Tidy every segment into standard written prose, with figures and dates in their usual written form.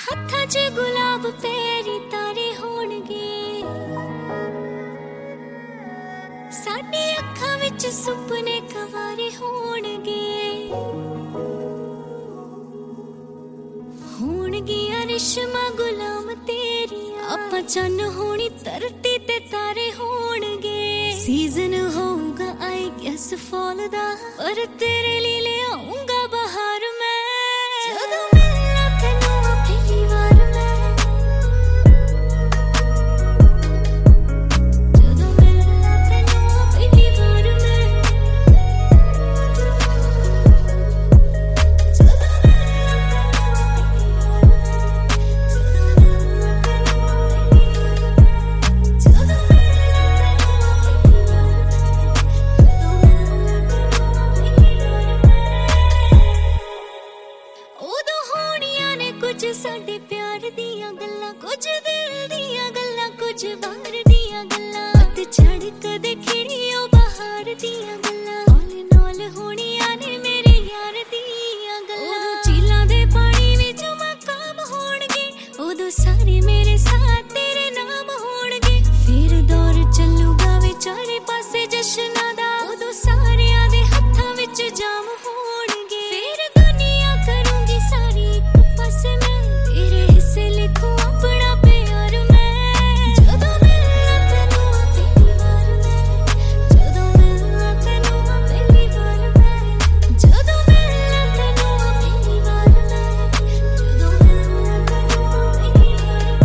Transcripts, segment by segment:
हत्थां च गुलाब पैरी तारे होणगे, साडी अखां विच सुपने कवारे होणगे, होणगियां रिश्मा गुलाम तेरियां, आपां चन्न होणी धरती ते तारे होणगे। सीजन होऊगा आई गैस फॉल दा, पर तेरे लिए ले आऊंगा बहार मैं। जदों मिलना तैनूं पहली बार मैं, जदों मिलना तैनूं पहली बार मैं, जदों कुछ साडे प्यार दियां गल्लां, कुछ दिल दियां गल्लां, कुछ बाहर दियां गल्लां, अत छड़ कदे खिड़ियों बाहर दियां गल्लां, ऑल नॉल होणियां ने मेरे यार दियां गल्लां। उदों झीलां दे पानी विच मकाम होणगे, उदों सारे मेरे साथ तेरे नाम होणगे। फिर दौर चलूगा वे चारे पासे जश्नां दा, उदों सारियां दे हत्थां विच जाम होणगे। फिर दुनिया करूंगी सारी इक पासे मैं, तेरे हिस्से लिखूं अपना प्यार मैं। जदों मिलना तैनूं पहली बार मैं, जदों मिलना तैनूं पहली बार मैं, जदों मिलना तैनूं पहली बार मैं, जदों मिलना तैनूं पहली बार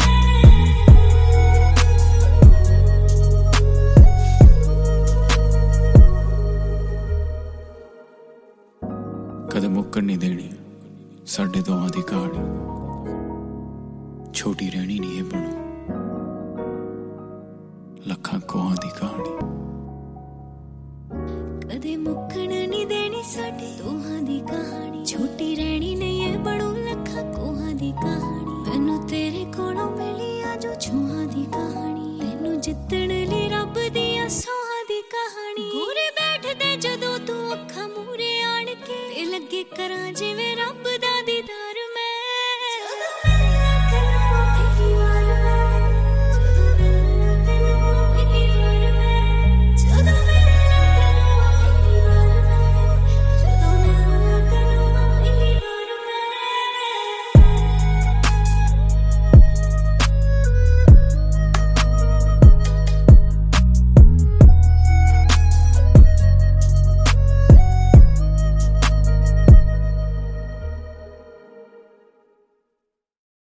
मैं। कदे मुक्कण नहीं देनी साडे दोहां दी कहानी, छोटी रहनी नहीं है बनो लखां कोहां दी कहानी। कदे मुक्कण नहीं देनी साडे दोहां दी कहानी, छोटी रहनी